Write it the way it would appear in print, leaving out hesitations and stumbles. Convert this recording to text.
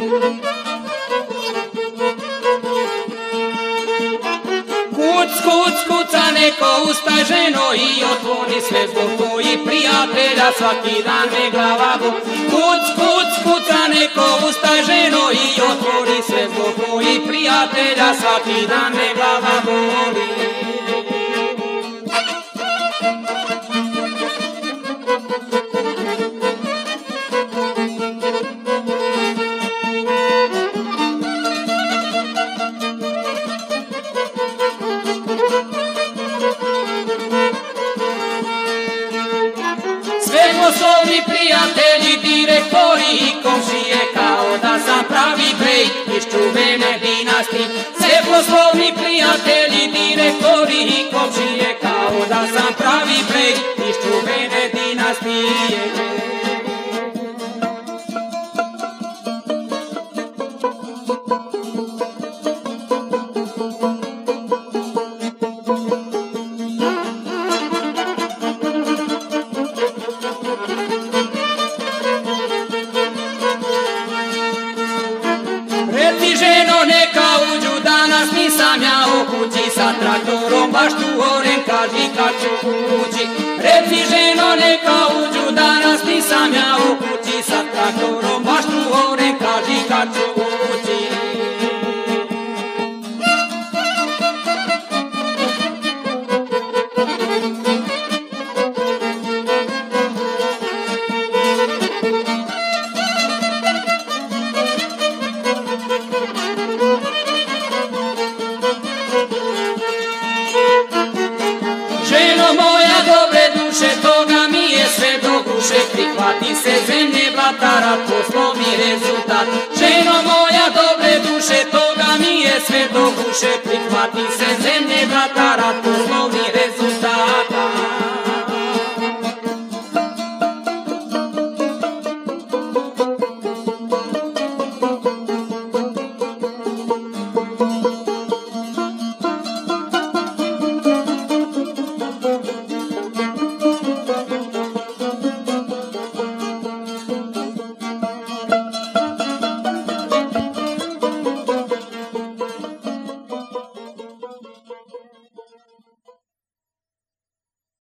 Kuc, kuc, kuca neko, ustaj ženo i otvori sve zbog tvojih prijatelja, svaki dan me glava boli. Kuc, kuc, kuca neko, ustaj ženo i otvori sve zbog tvojih prijatelja, svaki dan me glava boli. Sve poslovni prijatelji, direktori i komšije, kao da sam pravi brej iz čuvene dinastije. Sve poslovni prijatelji, direktori i komšije, kao da sam pravi brej iz čuvene dinastije. Reci ženo neka uđu, danas nisam ja u kući, sa traktorom baš tu orem, kaži kad ću ući. Reci ženo neka uđu, danas nisam ja u kući, sa traktorom baš tu orem, kaži kad ću ući. Ženo moja dobre duše, toga mi je sve do guše, prihvati se zemlje blatara, poslovni rezultat. Ženo moja dobre duše, toga mi je sve do guše, prihvati se zemlje blatara, poslovni rezultat.